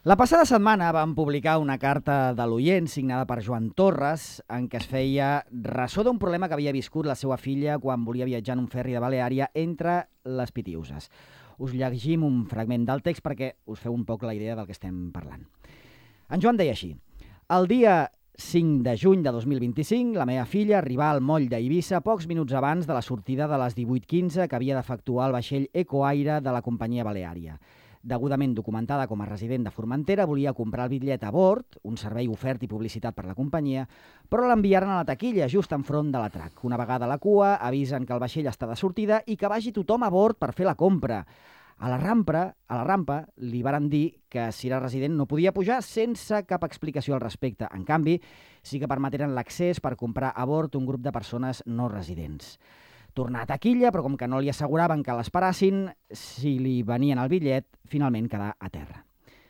La passada setmana vam publicar una carta de l'oient signada per Joan Torres en què es feia ressò d'un problema que havia viscut la seva filla quan volia viatjar en un ferri de Baleària entre les Pitiüses. Us llegim un fragment del text perquè us feu un poc la idea del que estem parlant. En Joan deia així: el dia 5 de juny de 2025, la meva filla arribà al moll d'Eivissa pocs minuts abans de la sortida de les 18:15 que havia d'efectuar el vaixell Ecoaire de la companyia Baleària. Degudament documentada com a resident de Formentera, volia comprar el bitllet a bord, un servei ofert i publicitat per la companyia, però l'enviaren a la taquilla just enfront de l'atrac. Una vegada a la cua, avisen que el vaixell està de sortida i que vagi tothom a bord per fer la compra. A la rampa li varen dir que si era resident no podia pujar sense cap explicació al respecte. En canvi, sí que permeteren l'accés per comprar a bord un grup de persones no residents. Tornar a taquilla, però com que no li asseguraven que l'esperassin, si li venien el bitllet, finalment quedar a terra.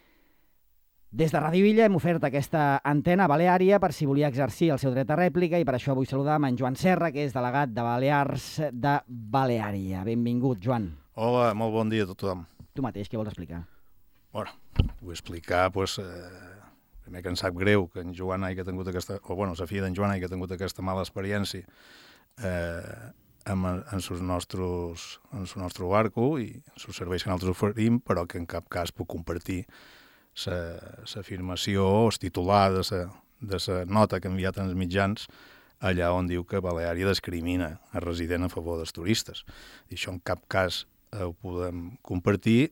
Des de Ràdio Illa hem ofert aquesta antena a Baleària per si volia exercir el seu dret a rèplica i per això vull saludar amb en Joan Serra, que és delegat de Balears de Baleària. Benvingut, Joan. Hola, molt bon dia a tothom. Tu mateix, què vols explicar? Bueno, vull explicar, primer que em sap greu que en Joan hagi tingut aquesta, la filla d'en Joan hagi tingut aquesta mala experiència en el nostre barco i en els serveis que nosaltres oferim, però que en cap cas puc compartir l'afirmació o el titular de la nota que ha enviat als mitjans allà on diu que Baleària discrimina a resident a favor dels turistes. I això en cap cas ho podem compartir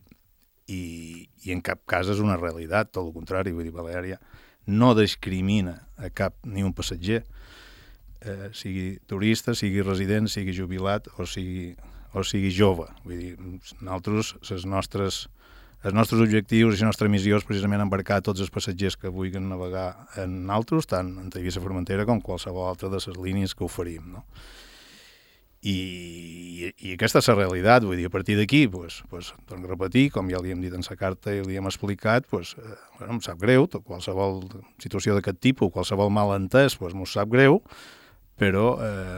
i en cap cas és una realitat, tot el contrari. Vull dir, Baleària no discrimina a cap ni un passatger, sigui turista, sigui resident, sigui jubilat o sigui jove. Vull dir, nosaltres, els nostres objectius i la nostra missió és precisament embarcar tots els passatgers que vulguin navegar en nosaltres, tant en Eivissa Formentera com qualsevol altra de les línies que oferim, no? I aquesta és la realitat. Vull dir, a partir d'aquí, torno a repetir, com ja li hem dit en la carta i li hem explicat, em sap greu, qualsevol situació d'aquest tipus, qualsevol malentès, m'ho sap greu, però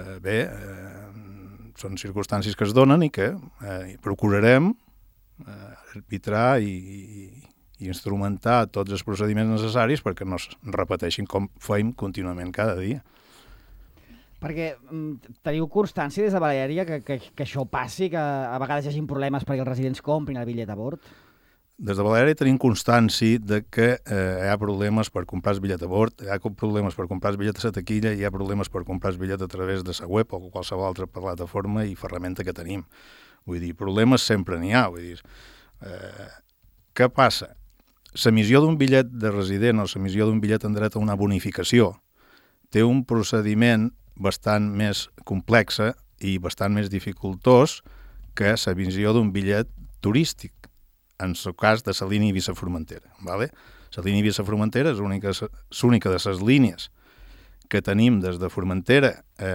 són circumstàncies que es donen i que procurarem arbitrar i instrumentar tots els procediments necessaris perquè no es repeteixin com fem contínuament cada dia. Perquè teniu constància des de Baleària que això passi, que a vegades hi hagi problemes perquè els residents comprin el bitllet a bord? Des de Baleària tenim constància de que hi ha problemes per comprar el bitllet a bord, hi ha problemes per comprar el bitllet a la taquilla i hi ha problemes per comprar el bitllet a través de la web o qualsevol altra plataforma i ferramenta que tenim. Vull dir, problemes sempre n'hi ha. Vull dir, què passa? L'emissió d'un bitllet de resident o l'emissió d'un bitllet en dret a una bonificació té un procediment bastant més complexa i bastant més dificultós que l'emissió d'un bitllet turístic, en el cas de la línia Eivissa-Formentera. La línia Eivissa-Formentera és l'única de les línies que tenim des de Formentera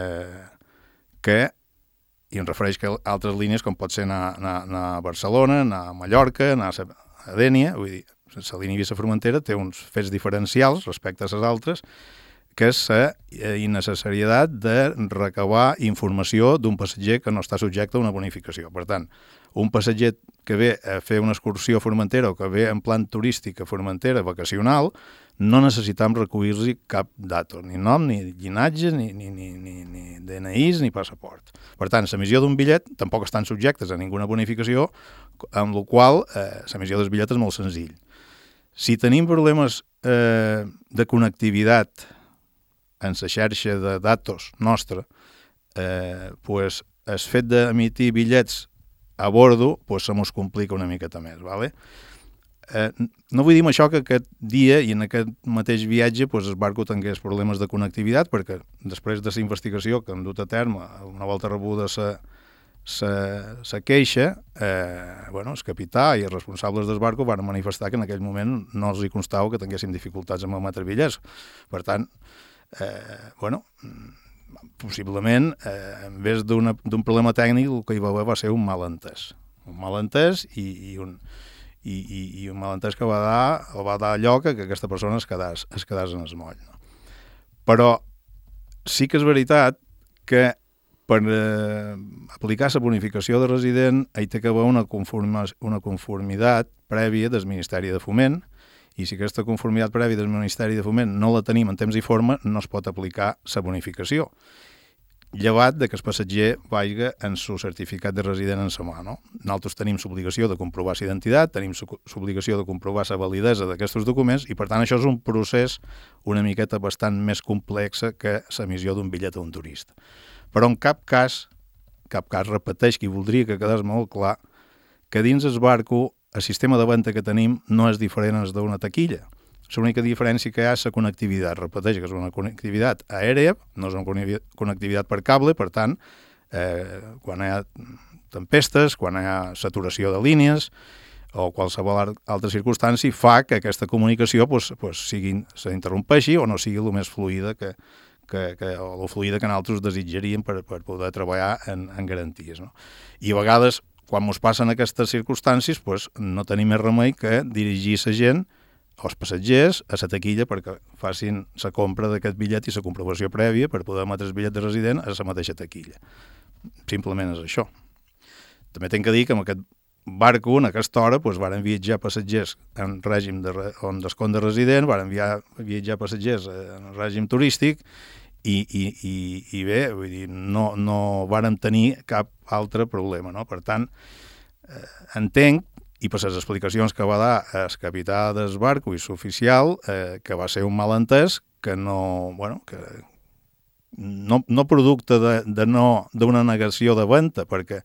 i em refereix que altres línies com pot ser anar a Barcelona, anar a Mallorca, anar a Dénia. Vull dir, la línia Eivissa-Formentera té uns fets diferencials respecte a les altres, que és la innecessarietat de recabar informació d'un passatger que no està subjecte a una bonificació. Per tant, un passatger que ve a fer una excursió a Formentera o que ve en plan turístic a Formentera vacacional, no necessitam recollir-li cap dato, ni nom, ni llinatge, ni DNIs, ni passaport. Per tant, l'emissió d'un bitllet tampoc estan subjectes a ninguna bonificació, amb la qual l'emissió del bitllet és molt senzill. Si tenim problemes de connectivitat en la xarxa de datos nostra, el fet d'emitir bitllets a bordo se mos complica una miqueta més. No vull dir amb això que aquest dia i en aquest mateix viatge el barco tingués problemes de connectivitat, perquè després de la investigació que hem dut a terme, una volta rebuda la queixa, el capità i els responsables del barco van manifestar que en aquell moment no els hi constava que tinguessin dificultats amb emetre bitllets. Per tant, possiblement, en vez d'un problema tècnic, el que hi va haver va ser un malentès. Un malentès i un malentès que va dar lloc a que aquesta persona es quedés en el moll. Però sí que és veritat que per aplicar la bonificació de resident hi té que haver una conformitat prèvia del Ministeri de Foment i si aquesta conformitat prèvia del Ministeri de Foment no la tenim en temps i forma, no es pot aplicar la bonificació. Llevat de que el passatger vagi en su certificat de resident en sa mà, no? Nosaltres tenim l'obligació de comprovar la identitat, tenim l'obligació de comprovar la validesa d'aquests documents i, per tant, això és un procés una miqueta bastant més complex que l'emissió d'un bitllet a un turista. Però en cap cas, repeteix, que voldria que quedés molt clar, que dins el barco el sistema de venda que tenim no és diferent al d'una taquilla. L'única diferència que hi ha és la connectivitat. Repeteix que és una connectivitat aèria, no és una connectivitat per cable, per tant, quan hi ha tempestes, quan hi ha saturació de línies o qualsevol altra circumstància, fa que aquesta comunicació s'interrompeixi o no sigui el més fluida o el fluida que nosaltres desitjaríem per poder treballar en garanties. No? I a vegades, quan ens passen aquestes circumstàncies, no tenim més remei que dirigir la gent o els passatgers a la taquilla perquè facin la compra d'aquest bitllet i la comprovació prèvia per poder emetre el bitllet de resident a la mateixa taquilla. Simplement és això. També tinc que dir que en aquest barco, en aquesta hora, varen viatjar passatgers en règim on descompte de resident, varen viatjar passatgers en règim turístic i bé, vull dir, no vàrem tenir cap altre problema, no? Per tant, entenc, i per les explicacions que va dar el capità del barco i l'oficial, que va ser un malentès que no producte d'una negació de venda, perquè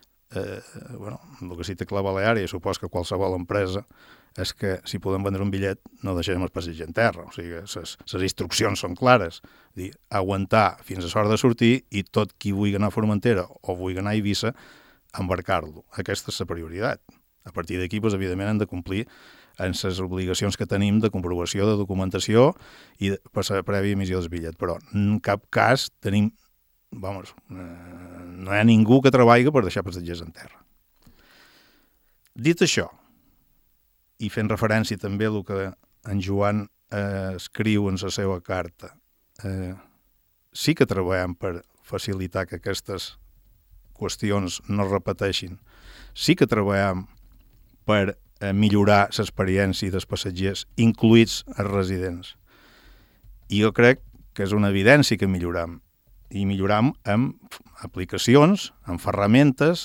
el que sí té clar Baleària, i supos que qualsevol empresa, és que si podem vendre un bitllet no deixarem el passatger en terra. O sigui, les instruccions són clares. Dir, aguantar fins a l'hora de sortir i tot qui vulgui anar a Formentera o vulgui anar a Eivissa, embarcar-lo. Aquesta és la prioritat. A partir d'aquí, evidentment, hem de complir en les obligacions que tenim de comprovació, de documentació i per la prèvia emissió del bitllet. Però en cap cas tenim, no hi ha ningú que treballi per deixar passatgers en terra. Dit això, i fent referència també a el que en Joan escriu en la seva carta, sí que treballem per facilitar que aquestes qüestions no es repeteixin, sí que treballem per millorar l'experiència dels passatgers, incluïts els residents. I jo crec que és una evidència que milloram, i milloram amb aplicacions, amb ferramentes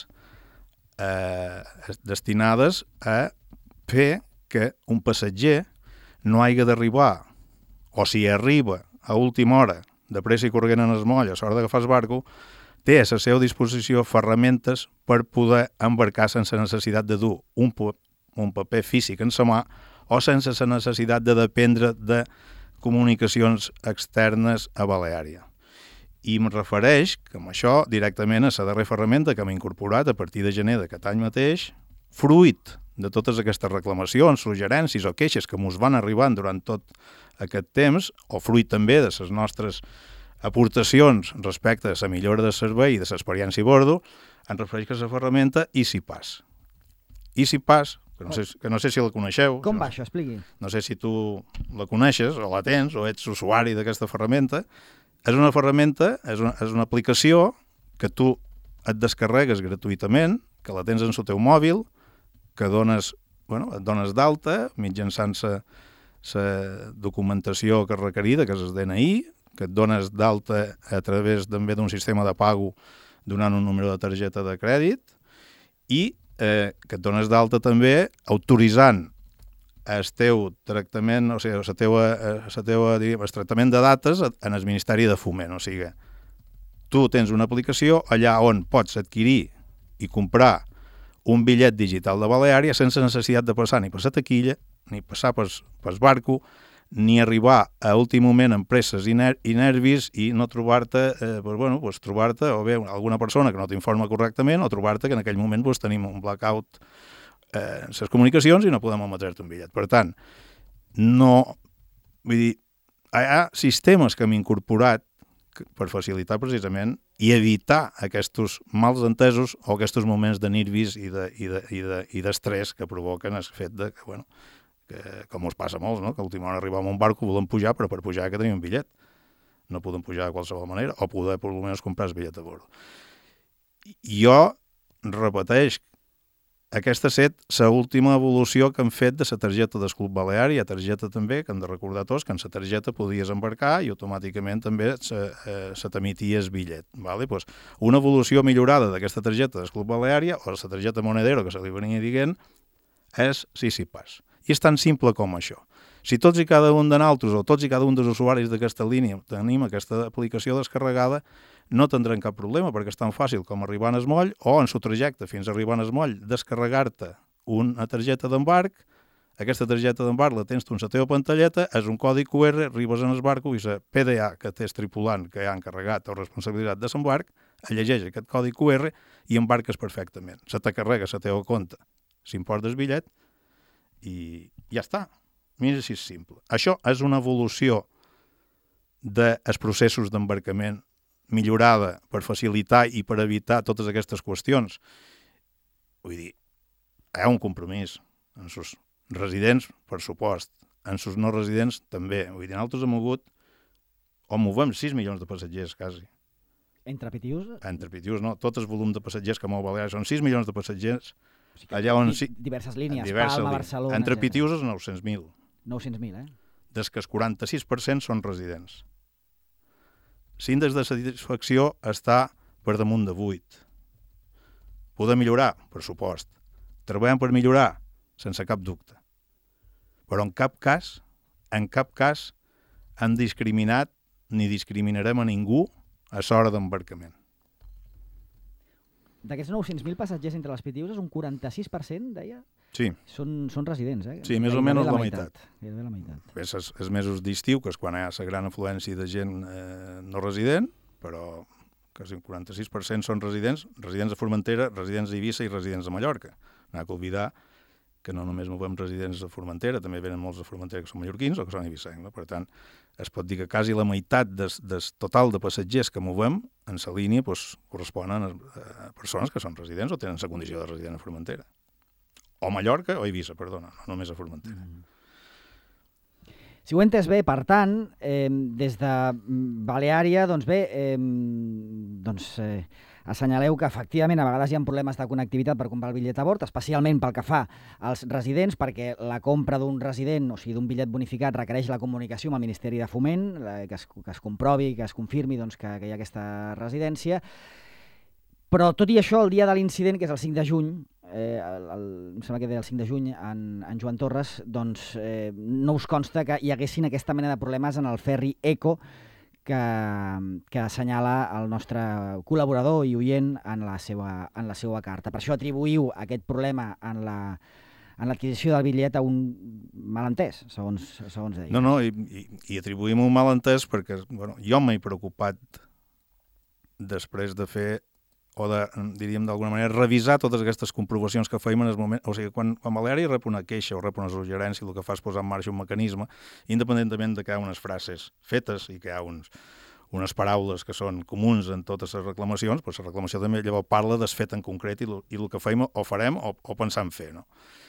destinades a fer que un passatger no hagi d'arribar, o si arriba a última hora, de pressa i corrent en el moll, a l'hora d'agafar el barco, té a la seva disposició ferramentes per poder embarcar sense necessitat de dur un paper físic en sa mà o sense la necessitat de dependre de comunicacions externes a Baleària. I em refereix, que amb això, directament a la darrera ferramenta que hem incorporat a partir de gener d'aquest any mateix, fruit de totes aquestes reclamacions, suggerències o queixes que ens van arribant durant tot aquest temps, o fruit també de les nostres aportacions respecte a la millora del servei i de l'experiència a bordo, en refereix que la ferramenta EasyPass. EasyPass, que no sé si la coneixeu. Com va això? Expliqui. No sé si tu la coneixes o la tens o ets usuari d'aquesta ferramenta. És una ferramenta, és una aplicació que tu et descarregues gratuïtament, que la tens en el teu mòbil, que et dones d'alta mitjançant la documentació que és requerida, que és el DNI, que et dones d'alta a través també d'un sistema de pago donant un número de targeta de crèdit i que et dones d'alta també autoritzant el teu tractament, o sigui, el tractament de dates en el Ministeri de Foment. O sigui, tu tens una aplicació allà on pots adquirir i comprar un bitllet digital de Baleària sense necessitat de passar ni per la taquilla, ni passar pel barco, ni arribar a últim moment amb presses i nervis i no trobar-te, trobar-te o bé alguna persona que no t'informa correctament o trobar-te que en aquell moment tenim un blackout en les comunicacions i no podem emetre-te un bitllet. Per tant, hi ha sistemes que hem incorporat per facilitar precisament i evitar aquests mals entesos o aquests moments de nervis i d'estrès que provoquen el fet de que com us passa a molts, que a última hora arribem a un barco, volem pujar, però per pujar que tenim un bitllet. No podem pujar de qualsevol manera, o poder, per almenys, comprar el bitllet a bord. Jo repeteix, aquesta ha estat l'última evolució que han fet de la targeta del Club Balear. Hi ha targeta també, que hem de recordar tots, que en la targeta podies embarcar i automàticament també se t'emitia el bitllet. Vale? Pues una evolució millorada d'aquesta targeta del Club Balear o la targeta Monedero, que se li venia dient, és SeaSeaPass. I és tan simple com això. Si tots i cada un de nosaltres o tots i cada un dels usuaris d'aquesta línia tenim aquesta aplicació descarregada, no tindrem cap problema, perquè és tan fàcil com arribar en el moll o en el trajecte fins a arribar en el moll, descarregar-te una targeta d'embarc. Aquesta targeta d'embarc la tens tu en la teva pantalleta, és un codi QR, arribes en el barco i la PDA que té el tripulant que ha encarregat o responsabilitat de l'embarc, llegeix aquest codi QR i embarques perfectament. Se te carrega la teva compte, s'import del bitllet i ja està. Mira si és simple. Això és una evolució dels processos d'embarcament millorada per facilitar i per evitar totes aquestes qüestions. Vull dir, hi ha un compromís en els residents, per supost, en els no residents també. Vull dir, nosaltres hem mogut, o movem 6 milions de passatgers, quasi. Entre Pitius? Entre Pitius, no. Tot el volum de passatgers que mou Balears són 6 milions de passatgers. O sigui, allà on... Diverses línies, Palma, Barcelona... Entre Pitius és 900.000. 900.000, Des que el 46% són residents. L'índex de satisfacció està per damunt de 8. Podem millorar, per supost. Treballem per millorar, sense cap dubte. Però en cap cas hem discriminat ni discriminarem a ningú a l'hora d'embarcament. D'aquests 900.000 passatgers entre les Pitius, un 46%, deia? Sí. Són residents, Sí, més o menys la meitat. Gairebé la meitat. Bé, els mesos d'estiu, que és quan hi ha la gran afluència de gent no resident, però quasi un 46% són residents de Formentera, residents d'Eivissa i residents de Mallorca. No ha d'oblidar que no només movem residents de Formentera, també venen molts de Formentera que són mallorquins o que són eivissencs. No? Per tant, es pot dir que quasi la meitat del total de passatgers que movem en la línia corresponen a persones que són residents o tenen la condició de resident a Formentera. O Mallorca o Eivissa, perdona, no només a Formentera. Si ho he entès bé, per tant, des de Baleària, doncs bé, assenyaleu que efectivament a vegades hi ha problemes de connectivitat per comprar el bitllet a bord, especialment pel que fa als residents, perquè la compra d'un resident, o sigui, d'un bitllet bonificat, requereix la comunicació amb el Ministeri de Foment, que es comprovi, que es confirmi doncs, que hi ha aquesta residència. Però tot i això, el dia de l'incident, que és el 5 de juny, em sembla que el 5 de juny, en Joan Torres, doncs no us consta que hi haguessin aquesta mena de problemes en el ferri ECO que assenyala el nostre col·laborador i oient en la seva carta. Per això atribuïu aquest problema en l'adquisició del bitllet a un malentès, segons deia. No, i atribuïm un malentès perquè jo m'he preocupat després de fer o de, diríem d'alguna manera, revisar totes aquestes comprovacions que feim en el moment. O sigui, quan Baleària rep una queixa o rep una suggerència, el que fa és posar en marxa un mecanisme, independentment de que hi ha unes frases fetes i que hi ha unes paraules que són comuns en totes les reclamacions, doncs la reclamació també llavors parla del fet en concret i el que feim o farem o pensam fer. No?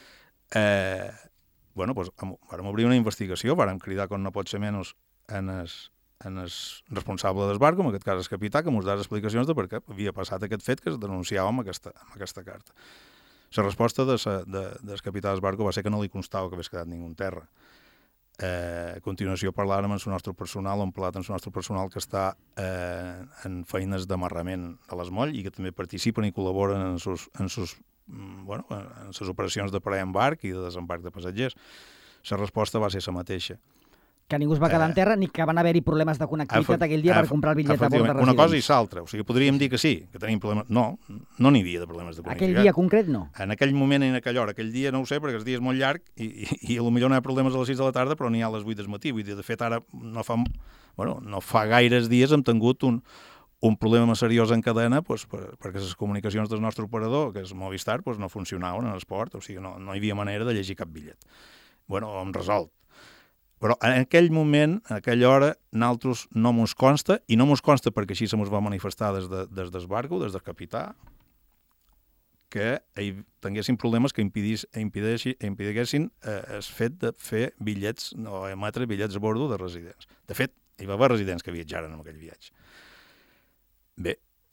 Vàrem obrir una investigació, vàrem cridar com no pot ser menys en el responsable del barco, en aquest cas el capità, que ens donés explicacions de per què havia passat aquest fet que es denunciava amb aquesta carta. La resposta del capità del barco va ser que no li constava que hagués quedat ningú en terra. A continuació parlàvem amb el nostre personal, hem parlat amb el nostre personal que està en feines d'amarrament a l'esmoll i que també participen i col·laboren en les operacions de preembarc i de desembarc de passatgers. La resposta va ser la mateixa. Que ningú es va quedar en terra ni que van haver-hi problemes de connectivitat aquell dia per comprar el bitllet a bord de residents. Una cosa i l'altra. O sigui, podríem dir que sí, que tenim problemes. No n'hi havia de problemes de connectivitat. Aquell dia concret no? En aquell moment i en aquella hora. Aquell dia no ho sé, perquè el dia és molt llarg i potser no hi ha problemes a les 6 de la tarda, però n'hi ha a les 8 del matí. Vull dir, de fet, ara no fa gaires dies hem tingut un problema seriós en cadena perquè les comunicacions del nostre operador, que és Movistar, no funcionaven en el port, o sigui, no hi havia manera de llegir cap bitllet. Hem resolt. Però en aquell moment, en aquella hora, nosaltres no mos consta, i no mos consta perquè així se mos va manifestar des del barco, des del capità, que tinguessin problemes que impedissin el fet de fer bitllets o emetre bitllets a bordo de residents. De fet, hi va haver residents que viatjaren en aquell viatge. Bé.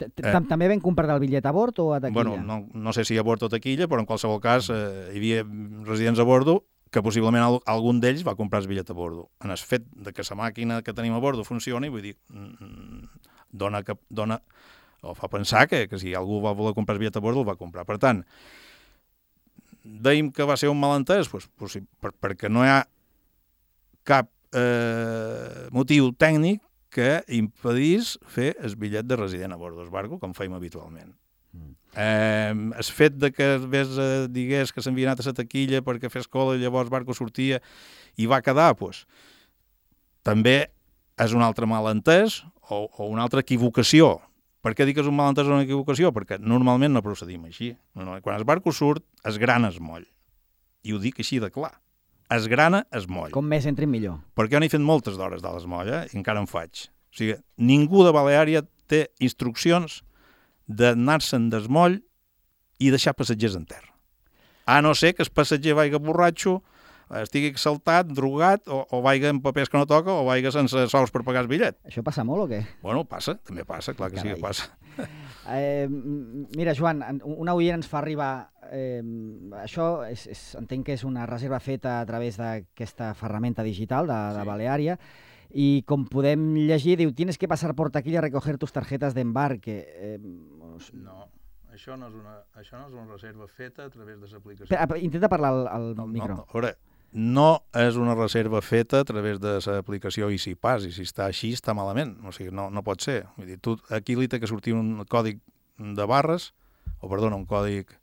També vam comprar el bitllet a bord o a taquilla? Bueno, no sé si a bord o taquilla, però en qualsevol cas hi havia residents a bordo que possiblement algun d'ells va comprar el bitllet a bordo. En el fet de que la màquina que tenim a bordo funcioni, vull dir, dona o fa pensar que si algú va voler comprar el bitllet a bordo el va comprar. Per tant, dèiem que va ser un malentès perquè no hi ha cap motiu tècnic que impedís fer el bitllet de resident a bord del barco, com fèiem habitualment. El fet de que digués que s'havia anat a la taquilla perquè fes cola i llavors el barco sortia i va quedar, també és un altre malentès o una altra equivocació. Per què dic que és un malentès o una equivocació? Perquè normalment no procedim així. Quan el barco surt, es grana el moll. I ho dic així de clar. Es grana el moll. Com més entrin millor. Perquè jo n'he fet moltes d'hores de l'esmoll, i encara en faig. O sigui, ningú de Baleària té instruccions d'anar-se'n del moll i deixar passatgers en terra. A no ser que el passatger vaiga borratxo, estigui exaltat, drogat, o vaiga amb papers que no toca, o vaiga sense sous per pagar el bitllet. Això passa molt o què? Bueno, passa, també passa, clar que sí que passa. Mira, Joan, una oient ens fa arribar... això entenc que és una reserva feta a través d'aquesta ferramenta digital de Baleària, i com podem llegir, diu, tienes que pasar por taquilla a recoger tus tarjetas de embarque. No, això no és una reserva feta a través de l'aplicació. Intenta parlar al micro. A veure, no és una reserva feta a través de l'aplicació EasyPass, i si està així està malament, o sigui, no pot ser. Vull dir, aquí li té que sortir un còdic de barres, un còdic...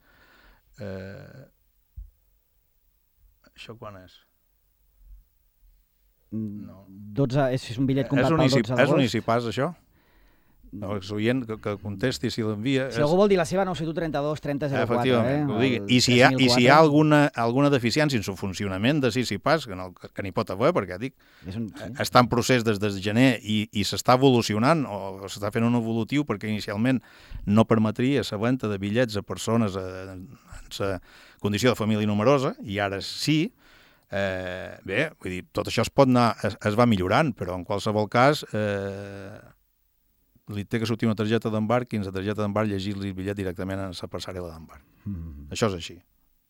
Això quan és? No. 12, és un bitllet comprat pel 12 d'agost. És un EasyPass, això? L'oient que contesti si l'envia... Si algú vol dir la seva, 971 30 04. Efectivament, que ho digui. I si hi ha alguna deficiència en el funcionament de EasyPass, que n'hi pot haver, perquè dic, està en procés des de gener i s'està evolucionant, o s'està fent un evolutiu, perquè inicialment no permetria la venda de bitllets a persones en la condició de família numerosa, i ara sí. Bé, vull dir, tot això es va millorant, però en qualsevol cas... li té que sortir una targeta d'embarc i en la targeta d'embarc llegir-li el bitllet directament a la passarel·la d'embarc. Això és així.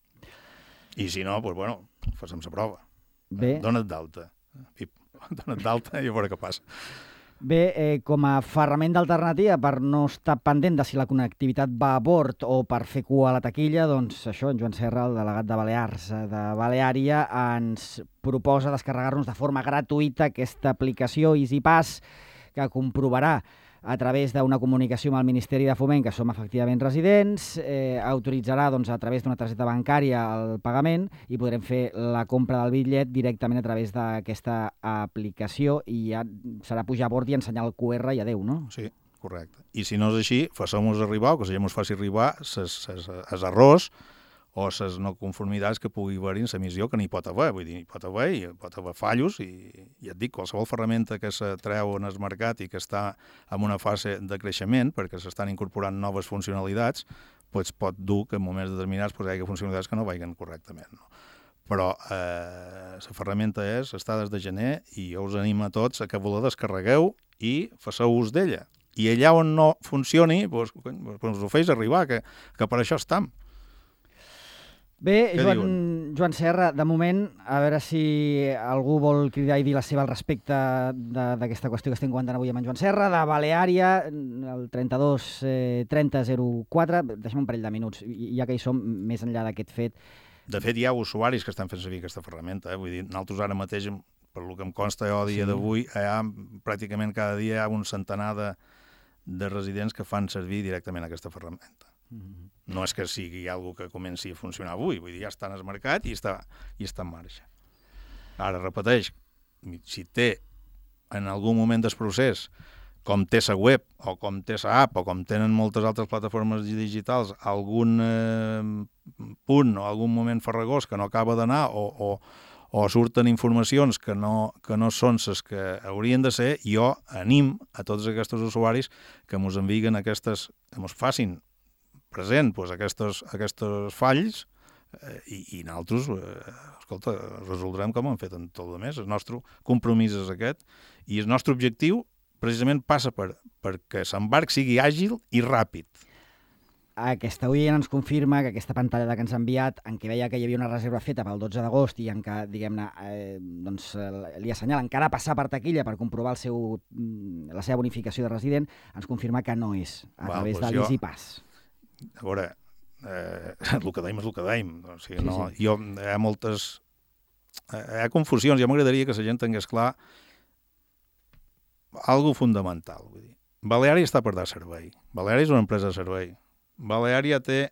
I si no, doncs, fem la prova. Dona't d'alta. Dona't d'alta i a veure què passa. Bé, com a ferramenta alternativa per no estar pendent de si la connectivitat va a bord o per fer cua a la taquilla, doncs això, en Joan Serra, el delegat de Balears de Baleària, ens proposa descarregar-nos de forma gratuïta aquesta aplicació EasyPass, que comprovarà a través d'una comunicació amb el Ministeri de Foment que som efectivament residents, autoritzarà a través d'una targeta bancària el pagament i podrem fer la compra del bitllet directament a través d'aquesta aplicació i ja serà pujar a bord i ensenyar el QR i adeu, no? Sí, correcte. I si no és així, faci-nos arribar, o que ja ens faci arribar els errors o les no conformitats que pugui haver-hi en l'emissió, que n'hi pot haver. Vull dir, hi pot haver fallos i ja et dic, qualsevol ferramenta que se treu en el mercat i que està en una fase de creixement, perquè s'estan incorporant noves funcionalitats, doncs pot dur que en moments determinats hi hagi funcionalitats que no vagin correctament. No? Però la ferramenta està des de gener i jo us animo a tots a que la descarregueu i faceu ús d'ella. I allà on no funcioni, doncs us ho feix arribar, que per això estem. Bé, Joan Serra, de moment, a veure si algú vol cridar i dir la seva al respecte d'aquesta qüestió que estem comentant avui amb en Joan Serra, de Baleària, el 32 30 04, deixem un parell de minuts, ja que hi som més enllà d'aquest fet. De fet, hi ha usuaris que estan fent servir aquesta ferramenta, vull dir, nosaltres ara mateix, per lo que em consta jo a dia d'avui, pràcticament cada dia hi ha un centenar de residents que fan servir directament aquesta ferramenta. No és que sigui alguna que comenci a funcionar avui, vull dir, ja està en el mercat i està en marxa. Ara, repeteix, si té en algun moment del procés, com té la web, o com té la app, o com tenen moltes altres plataformes digitals, algun punt o algun moment farragós que no acaba d'anar, o surten informacions que no són les que haurien de ser, jo anim a tots aquests usuaris que ens envien que ens facin present aquests falls i nosaltres, resoldrem com hem fet en tot el més. El nostre compromís és aquest i el nostre objectiu, precisament passa perquè l'embarc sigui àgil i ràpid. Aquesta oient ens confirma que aquesta pantalla que ens ha enviat, en què veia que hi havia una reserva feta pel 12 d'agost i en què, diguem-ne, li assenyala encara passar per taquilla per comprovar la seva bonificació de resident, ens confirma que no és a través de l'EasyPass. A veure, el que dèiem és el que dèiem. O sigui, no, sí. Hi ha confusions. Jo m'agradaria que la gent tingués clar algo fundamental. Vull dir, Baleària està per dar servei. Baleària és una empresa de servei. Baleària té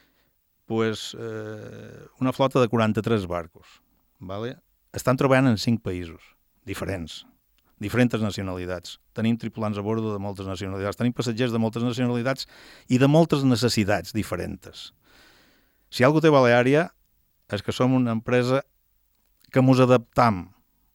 una flota de 43 barcos. Vale? Estan treballant en 5 països diferents nacionalitats. Tenim tripulants a bordo de moltes nacionalitats, tenim passatgers de moltes nacionalitats i de moltes necessitats diferents. Si alguna cosa té Baleària és que som una empresa que mos adaptam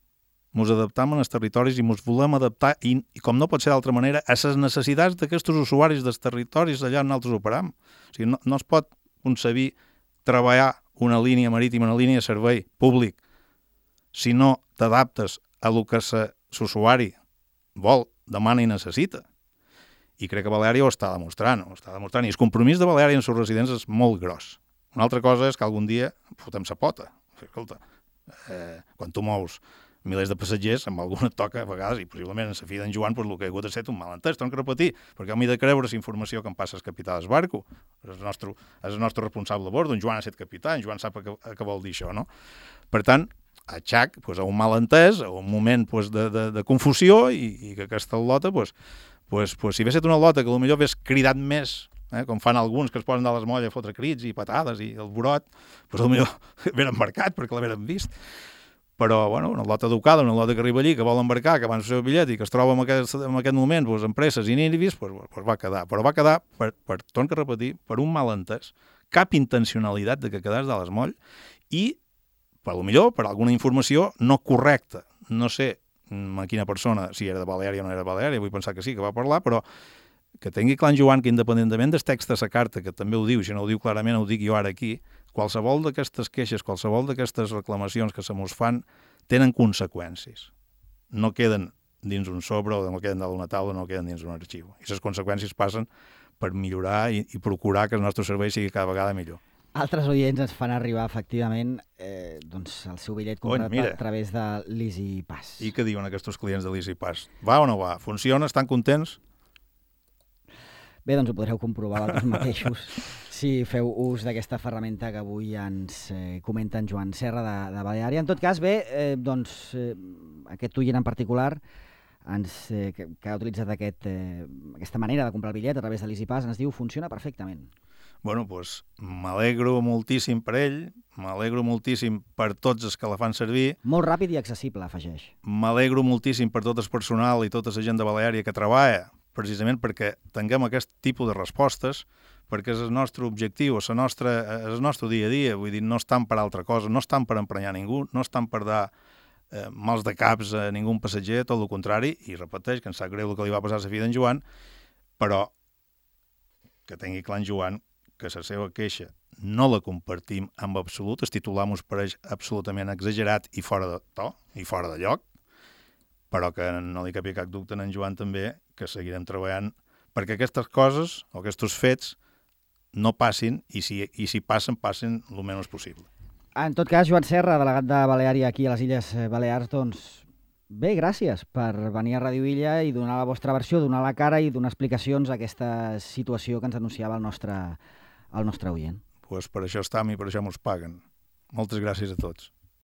als territoris i mos volem adaptar i com no pot ser d'altra manera, a les necessitats d'aquests usuaris dels territoris allà on nosaltres operam. O sigui, no es pot concebir treballar una línia marítima, una línia de servei públic, si no t'adaptes a lo que l'usuari vol, demana i necessita. I crec que Baleària ho està demostrant. I el compromís de Baleària en els seus residents és molt gros. Una altra cosa és que algun dia fotem sa pota. Escolta, quan tu mous milers de passatgers, amb algun et toca a vegades, i possiblement en la fi d'en Joan, el que ha hagut de ser un malentès, tenc que repetir, perquè m'he de creure la informació que em passa el capità del barco, és el nostre responsable a bord, en Joan ha estat capità, en Joan sap què vol dir això, no? Per tant, atxac a un malentès, a un moment de confusió, i que aquesta lota, si hagués estat una lota que potser hagués cridat més, com fan alguns que es posen de les molles a fotre crits i patades i el burot, potser l'hagueren marcat perquè l'hagueren vist. Però, una lota educada, una lota que arriba allí, que vol embarcar, que abans el seu bitllet i que es troba en aquest moment amb presses i nervis, va quedar. Però va quedar, torno a repetir, per un malentès, cap intencionalitat de que quedés de l'Esmoll i, potser, per alguna informació no correcta. No sé a quina persona, si era de Baleària o no era de Baleària, vull pensar que sí, que va parlar, però que tingui clar en Joan que independentment del text de la carta, que també ho diu, si no ho diu clarament ho dic jo ara aquí, qualsevol d'aquestes queixes, qualsevol d'aquestes reclamacions que se mos fan tenen conseqüències. No queden dins un sobre, o no queden dalt d'una taula, no queden dins un arxiu. I les conseqüències passen per millorar i procurar que el nostre servei sigui cada vegada millor. Altres oients ens fan arribar, efectivament, el seu bitllet comprat a través de l'EasyPass. I què diuen aquests clients de l'EasyPass? Va o no va? Funciona? Estan contents? Bé, doncs ho podreu comprovar vosaltres mateixos si feu ús d'aquesta ferramenta que avui ens comenta en Joan Serra de Baleària. En tot cas, bé, aquest oient en particular que ha utilitzat aquesta manera de comprar el bitllet a través de l'EasyPass ens diu funciona perfectament. Bueno, doncs m'alegro moltíssim per ell, m'alegro moltíssim per tots els que la fan servir. Molt ràpid i accessible, afegeix. M'alegro moltíssim per tot el personal i tota la gent de Baleària que treballa, precisament perquè tinguem aquest tipus de respostes, perquè és el nostre objectiu, és el nostre dia a dia, vull dir, no estan per altra cosa, no estan per emprenyar ningú, no estan per dar mals de caps a ningú passatger, tot el contrari, i repeteix que em sap greu el que li va passar a la filla d'en Joan, però que tingui clar en Joan que la seva queixa no la compartim en absolut, el titular mos pareix absolutament exagerat i fora de to, i fora de lloc, però que no li capi cap dubte en Joan també, que seguirem treballant perquè aquestes coses o aquests fets no passin i si passen el menys possible. En tot cas, Joan Serra, delegat de Baleària aquí a les Illes Balears, doncs bé, gràcies per venir a Ràdio Illa i donar la vostra versió, donar la cara i donar explicacions a aquesta situació que ens anunciava el nostre oient. Pues per això estem i per això mos paguen. Moltes gràcies a tots.